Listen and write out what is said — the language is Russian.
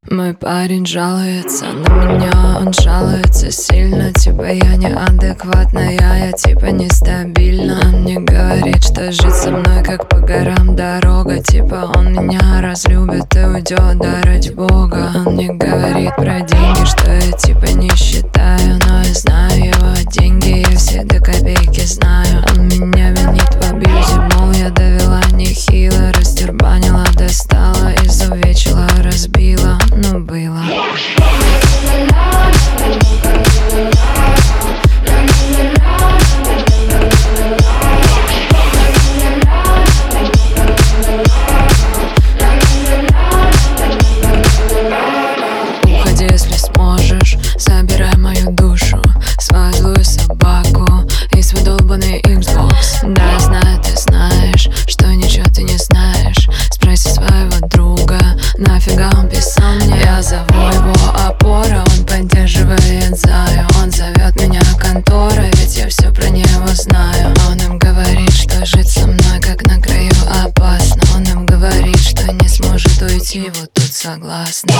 Мой парень жалуется на меня, он жалуется сильно. Типа я неадекватная, я типа нестабильна. Он мне говорит, что жить со мной как по горам дорога. Типа он меня разлюбит и уйдет, да ради бога. Он мне говорит про деньги, что я типа не считаю, но я знаю его деньги, я все до копейки знаю. Он меня винит в абьюзе, мол я довела нехило, растюрбанила, достала, изувечила, разбила. Ну было. Уходи, если сможешь, забирай мою душу, свою злую собаку и свой долбанный Xbox. Да, я знаю, ты знаешь, что ничего ты не знаешь. Спроси своего друга, нафига он писал мне. Я зову его опора, он поддерживает заю. Он зовет меня контора, ведь я все про него знаю. Он им говорит, что жить со мной как на краю опасно. Он им говорит, что не сможет уйти, вот тут согласна.